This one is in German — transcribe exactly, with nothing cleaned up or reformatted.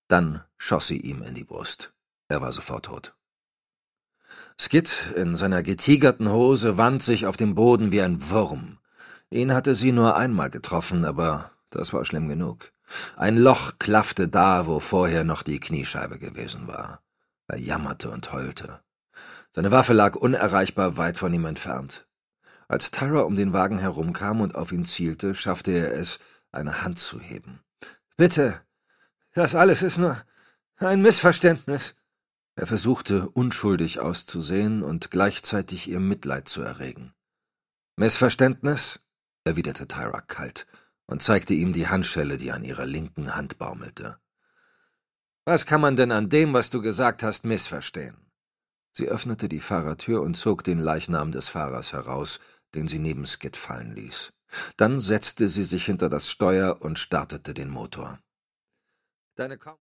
Dann schoss sie ihm in die Brust. Er war sofort tot. Skid in seiner getigerten Hose wand sich auf dem Boden wie ein Wurm. Ihn hatte sie nur einmal getroffen, aber das war schlimm genug. Ein Loch klaffte da, wo vorher noch die Kniescheibe gewesen war. Er jammerte und heulte. Seine Waffe lag unerreichbar weit von ihm entfernt. Als Tyra um den Wagen herumkam und auf ihn zielte, schaffte er es, eine Hand zu heben. »Bitte, das alles ist nur ein Missverständnis.« Er versuchte, unschuldig auszusehen und gleichzeitig ihr Mitleid zu erregen. »Missverständnis?« erwiderte Tyra kalt und zeigte ihm die Handschelle, die an ihrer linken Hand baumelte. »Was kann man denn an dem, was du gesagt hast, missverstehen?« Sie öffnete die Fahrertür und zog den Leichnam des Fahrers heraus, den sie neben Skid fallen ließ. Dann setzte sie sich hinter das Steuer und startete den Motor. »Deine